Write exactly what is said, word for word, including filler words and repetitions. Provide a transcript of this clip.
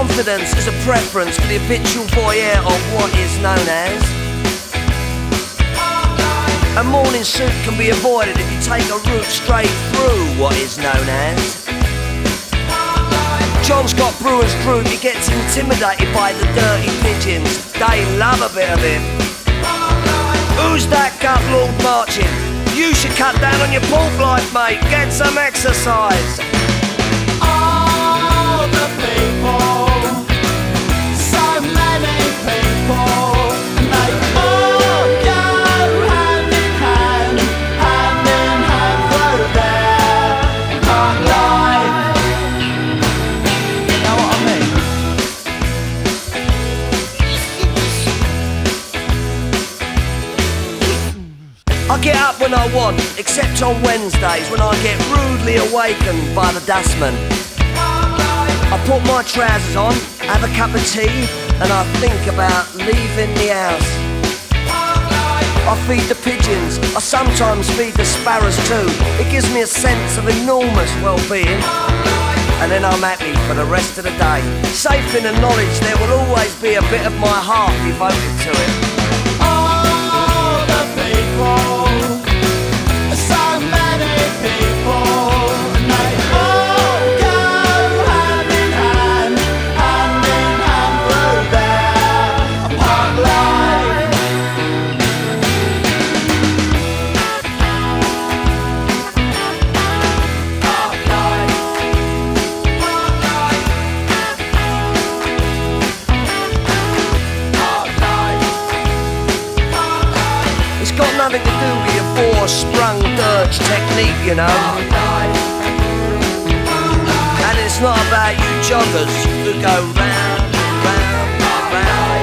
Confidence is a preference for the habitual voyeur of what is known as. A morning suit can be avoided if you take a route straight through what is known as. John's got brewer's fruit, he gets intimidated by the dirty pigeons. They love a bit of him. Who's that gut lord marching? You should cut down on your pork life, mate. Get some exercise. All the people, so many people, they all go hand in hand, hand in hand through their hard life. You know what I mean? I get up when I want, except on Wednesdays when I get rudely awakened by the dustman. I put my trousers on, have a cup of tea, and I think about leaving the house. I feed the pigeons, I sometimes feed the sparrows too. It gives me a sense of enormous well-being. And then I'm happy for the rest of the day, safe in the knowledge there will always be a bit of my heart devoted to it. All the people, so many people, and they all go hand in hand, hand in hand through their park life. Park life. Park life. It's got nothing to do with your four-sprung dirge technique, you know. And it's not about you joggers who go round, round, round.